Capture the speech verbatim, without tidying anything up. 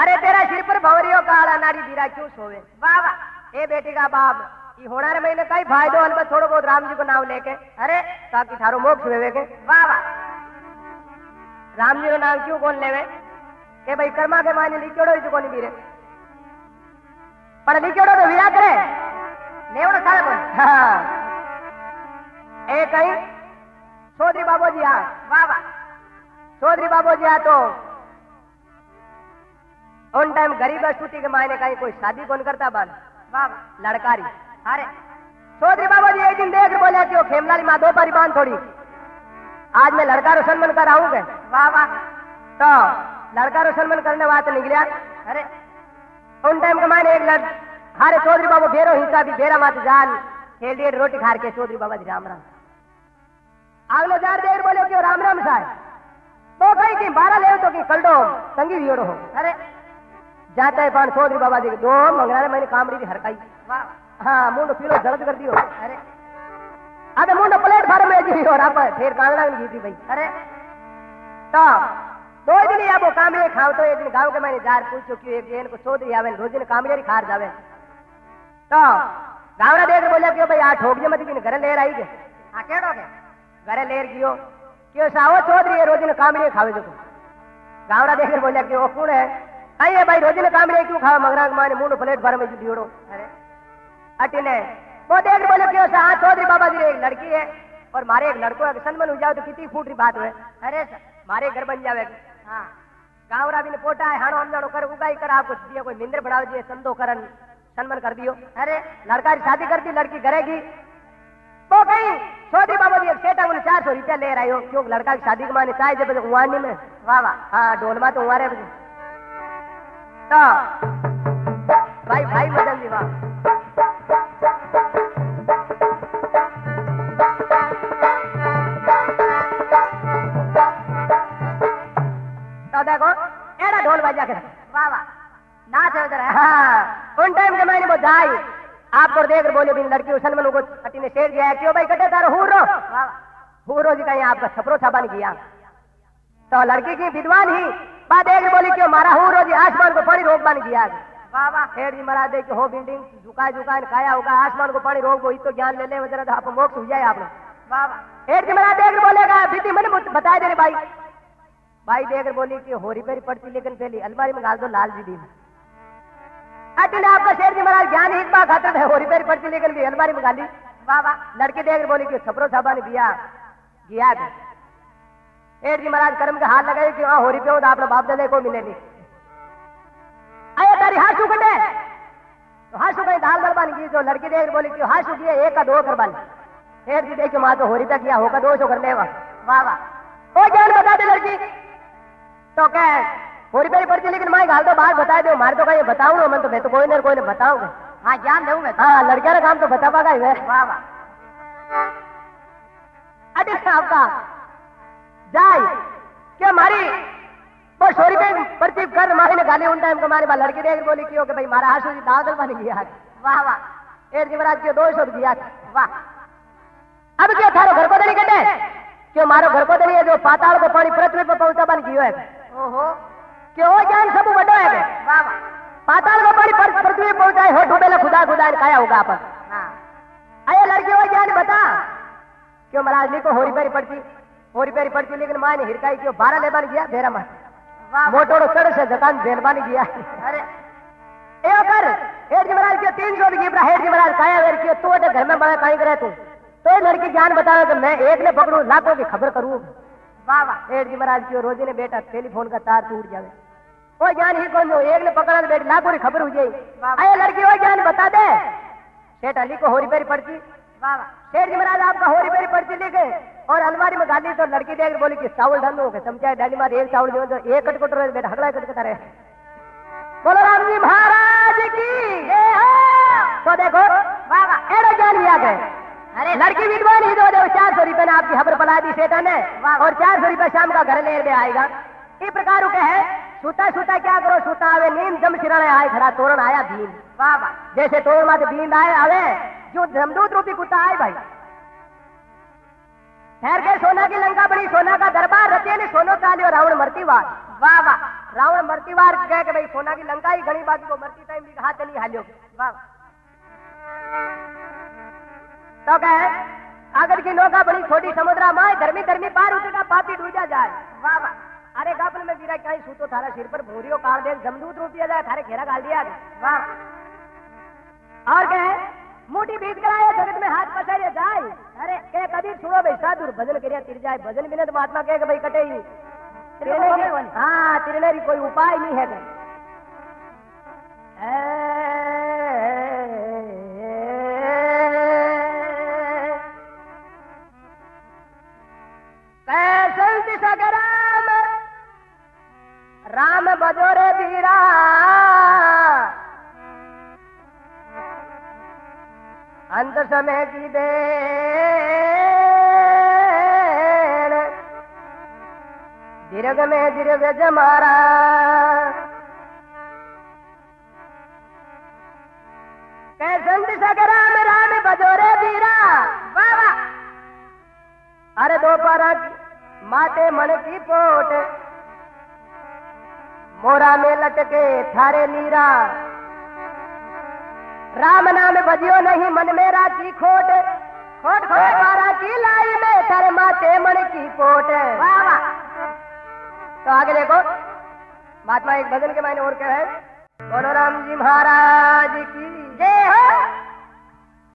अरे तेरा सिर पर भवरियो काला नारी बीरा क्यों सोवे। वाह वाह। ए बेटी का बाप ये होना रे महीने कई फायदो अलबत थोड़ो बहुत राम जी को नाम लेके। अरे ताकि थारो मोक्ष हुए के। वाह वाह। राम जी को नाम क्यों कौन लेवे के भाई कर्मा के माने लिखोड़ो जो कोनी बीरे पर लिखोड़ो तो विरा करे नेवड़ो सारे बोल। हाँ ए कहीं चौधरी बाबू जी आ। वाह वाह। चौधरी बाबू जी आ तो उन टाइम गरीब स्तुति के मायने कहीं कोई शादी कौन करता बाल। वाह लड़कारी। अरे चौधरी बाबू जी एक दिन देख बोले कि वो खेमलाली माँ दो पारी बांध थोड़ी आज मैं लड़का रो सन्मान कर आऊंगे। वाह वाह। तो लड़का रो सन्मान करने वास्ते निकलिया। अरे उन टाइम के मायने एक लड़ हारे चौधरी बाबू बेरो हिस्सा भी बेरा मात जान खेल दिए रोटी खार के चौधरी बाबा जी राम राम आगलो जार देर बोले कि राम राम साहब वो कहीं की बारह ले तो कि कलडो संगी वियोड़ो हो। अरे जाता है पान चौधरी बाबा जी दो मंगला मैंने कामड़ी भी हरकाई। हाँ मुंडो पीलो दर्द कर दियो। अरे अबे मुंडो प्लेट भर में जी और आप फिर कांगड़ा में गई भाई। अरे तो दो दिन या वो कामड़ी खाओ तो एक दिन गांव के मैंने जार पूछो कि एक दिन को चौधरी आवे रोज दिन कामड़ी खार जावे तो गावड़ा देख बोले कि भाई आ ठोक जे मत कि घर लेर आई के। हाँ केड़ो के घरे लेर गियो क्यों सावो चौधरी रोज दिन कामड़ी खावे जो गावड़ा देख बोले कि वो कौन है आई है भाई रोज दिन कामड़ी क्यों खावा मगरा माने मुंडो प्लेट भर में जुड़ियोड़ो। अरे अटिने वो देख बोले क्यों सा हाँ चौधरी बाबा जी एक लड़की है और मारे एक लड़को है सनमन हो जाओ तो कितनी फूट रही बात हुए। अरे मारे घर बन जावे। हाँ गावरा भी ने पोटा है हाणो हमजाणो कर उगाई कर आपको दिया कोई मिंदर बढ़ाओ दिए संदो करन सन्मान कर दियो। अरे लड़का की शादी कर दी लड़की करेगी वो कहीं चौधरी बाबा जी एक सेटा उन्हें चार सौ रुपया ले रहा हो क्यों लड़का की शादी के माने चाहे जब उवानी में। वाह वाह। हाँ ढोलमा तो उवारे तो भाई भाई मदन जी वाह। तो देखो एड़ा ढोल बजा कर वाह वाह नाच है उधर। हाँ उन टाइम के मैंने वो जाई आपको देख बोले बिन लड़की उसन मन को अटी ने शेर गया क्यों भाई कटे तारो हूरो। वाह हूरो जी कहीं आपका छपरो छाबा नहीं किया तो लड़की की विद्वान ही बात देख बोली क्यों मारा हूरो जी आसमान को पानी रोक बन गया। वाह वाह। शेर जी महाराज दे हो बिल्डिंग झुका झुका खाया होगा आसमान को पानी रोक वो तो ज्ञान ले ले वजह तो आप मोक्ष हो जाए आपने। वाह वाह। शेर जी महाराज देख बोलेगा दीदी मैंने बताया दे भाई भाई देख बोली कि होरी पेरी पड़ती लेकिन पहली अलमारी में डाल दो लाल जी दी अटले आपका शेर जी महाराज ज्ञान एक बार खातर है होरी पेरी पड़ती लेकिन भी अलमारी में गाली। वाह वाह। लड़की देख बोली कि छपरो छाबा ने दिया गया शेर जी महाराज कर्म के हाथ लगाए कि हाँ होरी पे हो तो आप लोग बाप दादा को मिले नहीं आया तारी हाशू कटे तो हाशू कहीं दाल दल बन गई जो लड़की देख बोली कि हाशू किए एक का दो कर बन शेर जी देख माँ तो होरी पे किया होगा दो सौ कर ले। वाह वाह। ओ ज्ञान बता दे लड़की तो क्या होरी पेरी पड़ती लेकिन मैं गाल तो बात बता दो मारे तो कहीं बताऊंगा मैं तो मैं तो कोई ना कोई ने बताऊंगा। हाँ ज्ञान दूंगा। हाँ लड़कियां का काम तो बता पागा ही। वाह वाह। अरे आपका जाए क्या हमारी वो छोरी पे पर्ची कर मारी ने गाली उन टाइम को मारी लड़की देख बोली क्यों कि भाई मारा आशू जी दादल बन गया। वाह वाह। एक जीवराज के दो सौ दिया। वाह। अब क्या थारो घर को नहीं कटे क्यों मारो घर को नहीं है जो पाताल को पानी पृथ्वी पर पहुंचा बन गयो है। ओहो क्यों ज्ञान सब बड़ा है। वाह वाह। पाताल को पानी पृथ्वी में पहुंचाए हो ढूंढेला खुदा खुदा ने खाया होगा अपन। हाँ अरे लड़की वो ज्ञान बता क्यों महाराज ली को होरी पेरी पड़ती होरी पेरी पड़ती लेकिन माँ ने हिरकाई क्यों बारह ले बन गया बेरा माँ मोटोड़ो चढ़ से जकान बेल बन गया। अरे ए कर हेड जी महाराज के तीन सौ की हेड जी महाराज काया वेर किया तो घर में बड़ा कहीं करे तू तो लड़की ज्ञान बता तो मैं एक ने पकड़ू लाखों की खबर करूँ। वाह वाह। हेड जी महाराज की रोजी ने बेटा टेलीफोन का तार टूट जावे वो ज्ञान ही कौन एक ने पकड़ा बेटी लाखों की खबर हो जाए। अरे लड़की वो ज्ञान बता दे सेठ अली को होरी पेरी पड़ती। वाह वाह। सेठ जी महाराज आपका होरी पेरी पड़ती लेके और अलमारी में गाली तो लड़की देख बोली कि चावल ढंडो के समझाए डाली मार एक चावल जो एक कटकट रहे बेटा हगड़ा कटकटा रहे। बोलो राम जी महाराज की जय हो। तो देखो वाह वाह एड़ो ज्ञान भी आ गए। अरे लड़की विद्वान ही दो दो चार सौ रुपए ने आपकी खबर पला दी सेठा ने और चार सौ रुपए शाम का घर ले आएगा। इस प्रकार के है सूता सूता क्या करो सूता आवे नींद जम सिराने आए खड़ा तोरण आया बीन। वाह वाह। जैसे तोरण माते बीन आए आवे जो जमदूत रूपी कुत्ता आए भाई ठहर के सोना की लंका बड़ी सोना का दरबार रचे ने सोनो काली और रावण मरती बात। वाह वाह। रावण मरती बार कह के भाई सोना की लंका ही घनी बाकी को मरती टाइम भी हाथ नहीं हालियो। वाह तो कहे अगर की नौका बड़ी छोटी समुद्रा माए धर्मी धर्मी पार उतरका पापी डूबा जाए। वाह वाह अरे गापल में गिरा कहीं सूतो थारा सिर पर भूरियो काल दे जमदूत रूप दिया जाए थारे घेरा गाल दिया। वाह और कहे मोटी बीत कराया जगत में हाथ पसारे जाए। अरे कहे कभी सुनो भाई साधु भजन करिया तिर जाए भजन बिना तो महात्मा कहे भाई कटे ही हाँ तिरने कोई उपाय नहीं है। कैसे सगराम राम बजोरे बीरा अंत समय की दे दीर्घ में दीर्घ जमारा कैसंत सगराम राम बजोरे बीरा। बाबा अरे दोपहर माते मन की पोट मोरा में लटके थारे नीरा राम नाम बजियो नहीं मन मेरा की खोट खोट खोट मारा की लाई में थारे माते मन की पोट। वाह तो आगे देखो महात्मा एक भजन के मायने और क्या है। बोलो राम जी महाराज की जय हो।